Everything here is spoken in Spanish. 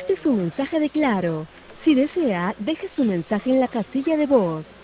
Este es un mensaje de Claro. Si desea, deje su mensaje en la casilla de voz.